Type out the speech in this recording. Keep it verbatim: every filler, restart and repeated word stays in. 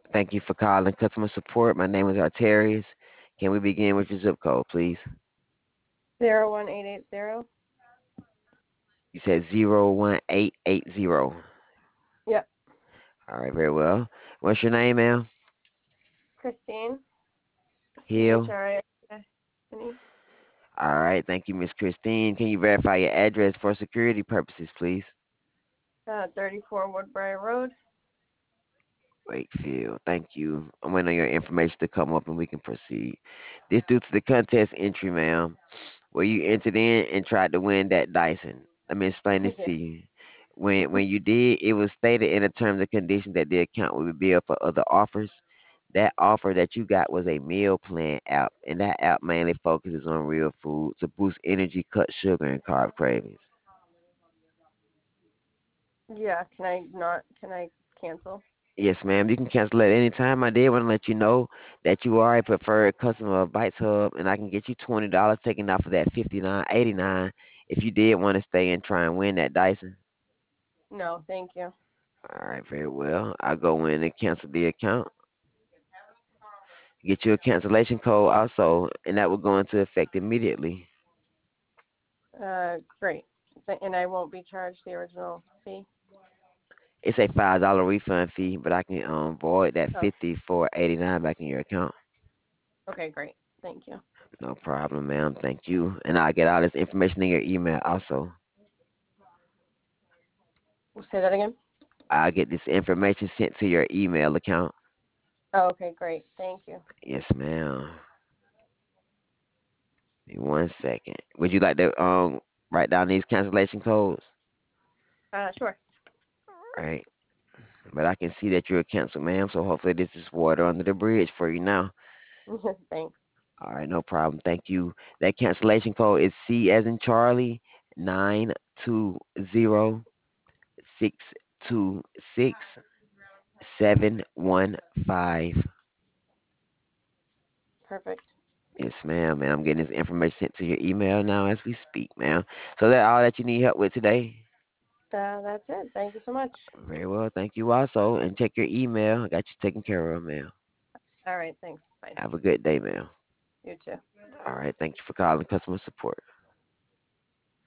Thank you for calling customer support. My name is Arterius. Can we begin with your zip code, please? Zero one eight eight zero. You said zero one eight eight zero. Yep. All right, very well. What's your name, ma'am? Christine. C H Hill. R I N E. All right, thank you, Miss Christine. Can you verify your address for security purposes, please? Uh, thirty-four Woodbury Road. Wakefield. Thank you. I'm waiting on your information to come up and we can proceed. This due to the contest entry, ma'am, where you entered in and tried to win that Dyson. Let me explain this Yeah. to you. When when you did, it was stated in the terms and conditions that the account would be billed for other offers. That offer that you got was a meal plan app, and that app mainly focuses on real food to boost energy, cut sugar, and carb cravings. Yeah. Can I not? Can I cancel? Yes, ma'am. You can cancel at any time. I did want to let you know that you are a preferred customer of Bites Hub, and I can get you twenty dollars taken off of that fifty nine eighty nine if you did want to stay and try and win that Dyson. No, thank you. All right, very well. I'll go in and cancel the account. Get you a cancellation code also, and that will go into effect immediately. Uh, great. Th- And I won't be charged the original fee. It's a five dollar refund fee, but I can um void that Oh, fifty four eighty nine back in your account. okay, great. Thank you. No problem, ma'am. Thank you. And I'll get all this information in your email also. Say that again. I'll get this information sent to your email account. Oh, okay, great. Thank you. Yes, ma'am. Give me one second. Would you like to um write down these cancellation codes? Uh, sure. Right. But I can see that you're canceled, ma'am. So hopefully this is water under the bridge for you now. Thanks. All right, no problem. Thank you. That cancellation code is C as in Charlie nine two zero six two six seven one five. Perfect. Yes, ma'am. And I'm getting this information sent to your email now as we speak, ma'am. So that all that you need help with today? Uh, that's it. Thank you so much. Very well. Thank you also. And check your email. I got you taken care of, ma'am. All right. Thanks. Bye. Have a good day, ma'am. You too. All right. Thank you for calling customer support.